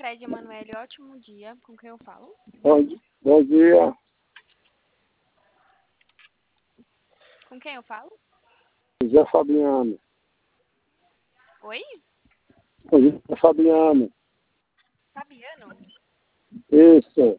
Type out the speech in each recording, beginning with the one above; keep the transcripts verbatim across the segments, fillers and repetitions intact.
Cred Emanuele, ótimo dia. Com quem eu falo? Bom, di- bom dia, Com quem eu falo? José Fabiano. Oi? José Fabiano. Fabiano? Isso.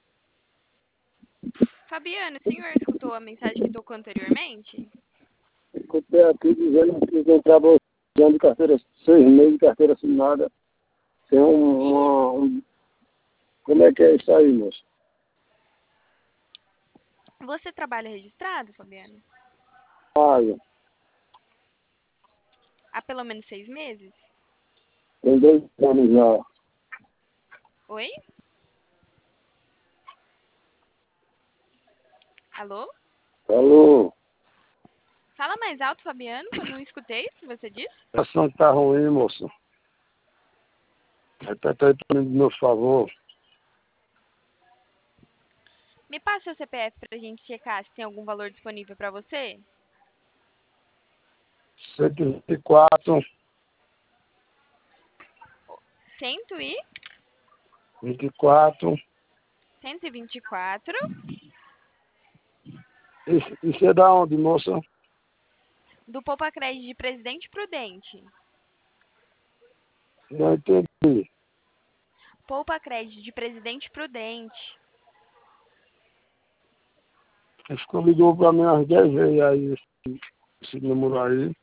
Fabiano, o senhor escutou a mensagem que tocou anteriormente? Escutei aqui dizendo que quem trabalhou de carteira, seis meses de carteira assinada, tem um, uma, um... Como é que é isso aí, moço? Você trabalha registrado, Fabiano? Paga. Há pelo menos seis meses? Tem dois anos já. Oi? Alô? Alô? Fala mais alto, Fabiano, que eu não escutei o que você disse. A ação tá ruim, moço. Repete aí pra mim, de meu favor. Me passa seu C P F pra gente checar se tem algum valor disponível pra você? cento e vinte e quatro, Cento e... vinte e quatro. cento e vinte e quatro. Isso, isso é da onde, moça? Do Poupa Cred de Presidente Prudente. Não entendi. Poupa Cred de Presidente Prudente. Acho que ligou pra mim às dez vezes aí, esse, esse número aí.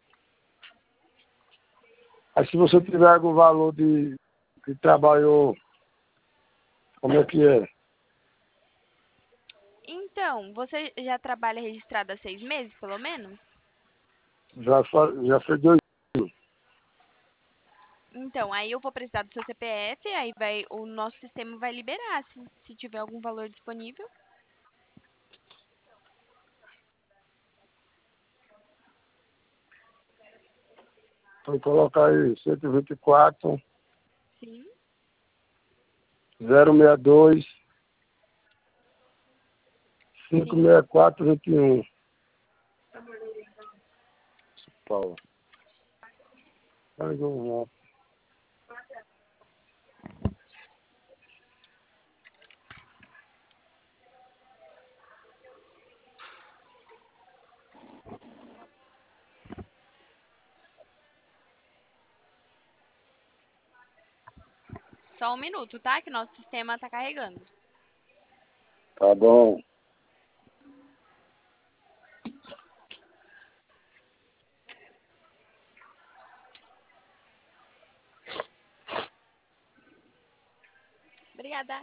Aí se você tiver algum valor de que trabalhou, como é que é? Então, você já trabalha registrado há seis meses, pelo menos? Já, fa- já fez dois anos. Então, aí eu vou precisar do seu C P F, aí vai, o nosso sistema vai liberar, se, se tiver algum valor disponível. Então colocar aí cento e vinte e quatro, Sim. zero seis dois, cinco Sim. seis quatro, vinte e um. Paulo. Mais um. Só um minuto, tá? Que nosso sistema tá carregando. Tá bom. Obrigada.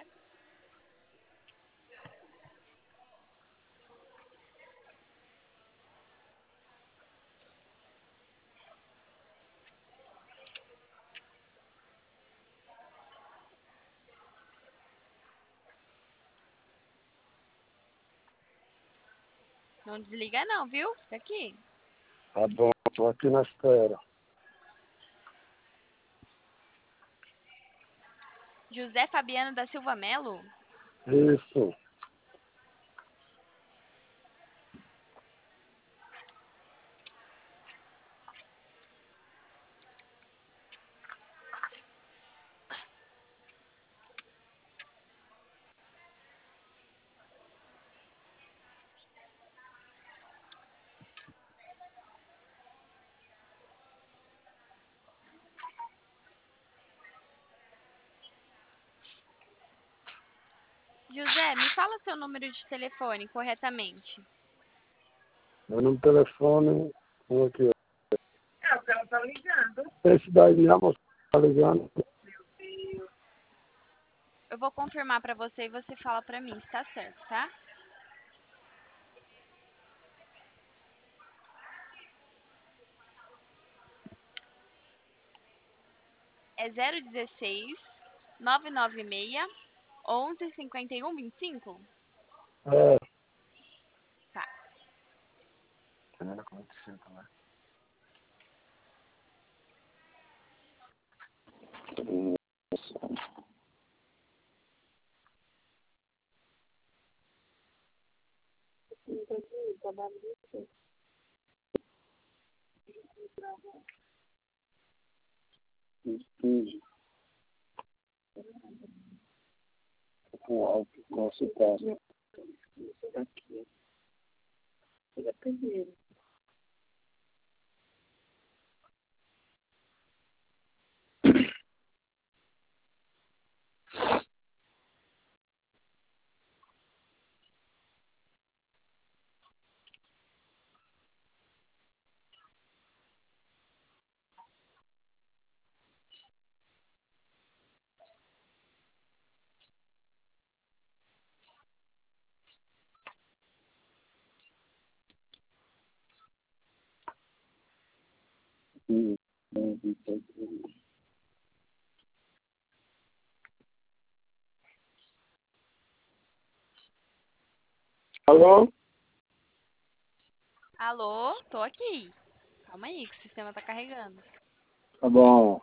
Não desliga não, viu? Fica aqui. Tá bom, tô aqui na espera. José Fabiano da Silva Melo? Isso. José, me fala seu número de telefone corretamente. Meu número de telefone, um aqui. É, o que ela tá ligando. Esse daí mesmo, tá ligando. Eu vou confirmar pra você e você fala pra mim se tá certo, tá? É zero dezesseis, nove nove seis, onze, cinquenta e um, vinte e cinco? É. Tá. Primeira com vinte e cinco, né? Entendi. com álcool, com açúcar. Aqui. Ele é primeiro. Hum, hum, hum, hum. Alô? Alô? Tô aqui. Calma aí, que o sistema tá carregando. Tá bom.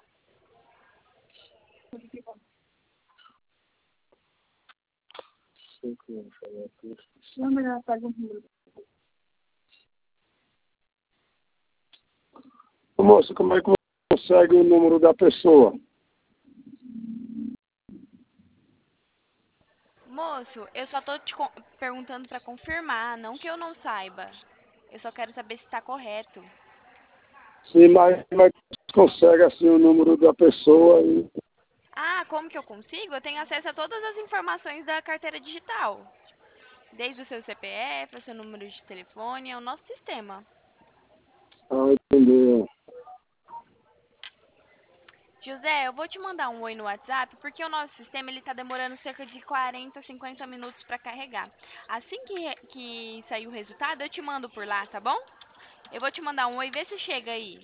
Sei que eu vou falar aqui. Não, melhor apaga o número. Ô, moço, como é que você consegue o número da pessoa? Moço, eu só tô te con- perguntando pra confirmar, não que eu não saiba. Eu só quero saber se tá correto. Sim, mas como é que você consegue assim o número da pessoa e Ah, como que eu consigo? Eu tenho acesso a todas as informações da carteira digital. Desde o seu C P F, o seu número de telefone, é o nosso sistema. ah, entender? José, eu vou te mandar um oi no WhatsApp, porque o nosso sistema ele tá demorando cerca de quarenta, cinquenta minutos para carregar. Assim que, re- que sair o resultado, eu te mando por lá, tá bom? Eu vou te mandar um oi, vê se chega aí.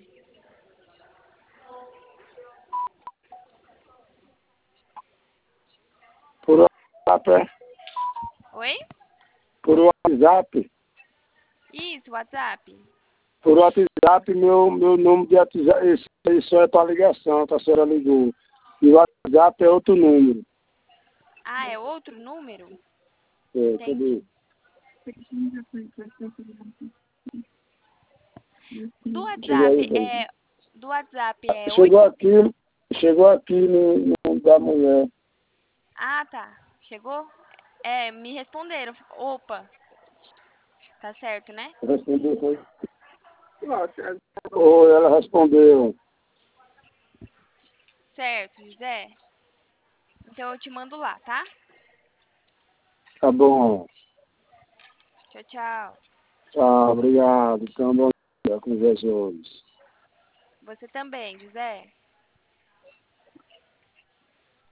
Por WhatsApp, é? Oi? Por WhatsApp. Isso, WhatsApp. Por WhatsApp, meu, meu número de WhatsApp, isso aí só é para ligação, que a senhora ligou. E o WhatsApp é outro número. Ah, é outro número? É, Entendi. cadê? Do Chegou aí, WhatsApp velho. é. Do WhatsApp é Chegou oito. aqui, chegou aqui no, no da mulher. Ah, tá. Chegou? É, me responderam. Opa, tá certo, né? Respondeu, foi? Ou ela respondeu. Certo, José. Então eu te mando lá, tá? Tá bom. Tchau, tchau. Tá, obrigado. Então, bom dia com Jesus. Você também, José.